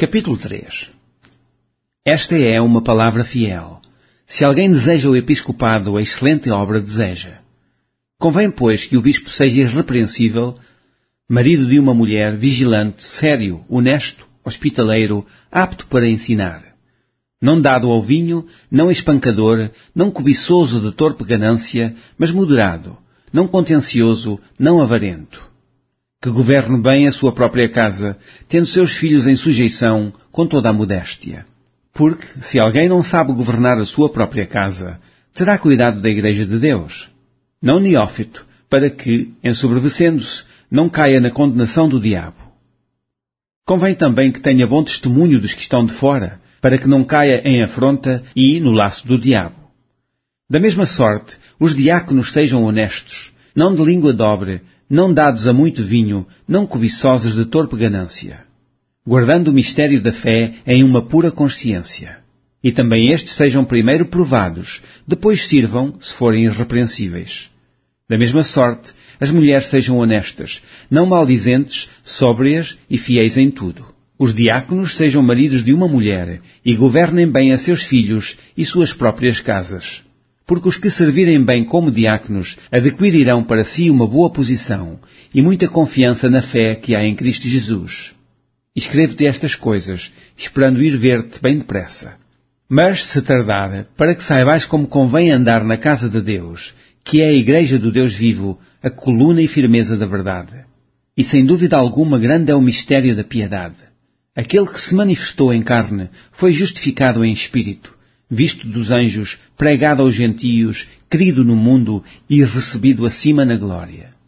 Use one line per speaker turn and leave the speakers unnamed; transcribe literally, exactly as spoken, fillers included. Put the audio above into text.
Capítulo três. Esta é uma palavra fiel. Se alguém deseja o episcopado, a excelente obra deseja. Convém, pois, que o bispo seja irrepreensível, marido de uma mulher, vigilante, sério, honesto, hospitaleiro, apto para ensinar. Não dado ao vinho, não espancador, não cobiçoso de torpe ganância, mas moderado, não contencioso, não avarento. Que governe bem a sua própria casa, tendo seus filhos em sujeição, com toda a modéstia. Porque, se alguém não sabe governar a sua própria casa, terá cuidado da Igreja de Deus. Não neófito, para que, ensoberbecendo-se, não caia na condenação do diabo. Convém também que tenha bom testemunho dos que estão de fora, para que não caia em afronta e no laço do diabo. Da mesma sorte, os diáconos sejam honestos, não de língua dobre, não dados a muito vinho, não cobiçosos de torpe ganância, guardando o mistério da fé em uma pura consciência. E também estes sejam primeiro provados, depois sirvam, se forem irrepreensíveis. Da mesma sorte, as mulheres sejam honestas, não maldizentes, sóbrias e fiéis em tudo. Os diáconos sejam maridos de uma mulher e governem bem a seus filhos e suas próprias casas. Porque os que servirem bem como diáconos adquirirão para si uma boa posição e muita confiança na fé que há em Cristo Jesus. Escrevo-te estas coisas, esperando ir ver-te bem depressa. Mas, se tardar, para que saibais como convém andar na casa de Deus, que é a Igreja do Deus vivo, a coluna e firmeza da verdade. E sem dúvida alguma grande é o mistério da piedade. Aquele que se manifestou em carne foi justificado em espírito, visto dos anjos, pregado aos gentios, querido no mundo e recebido acima na glória.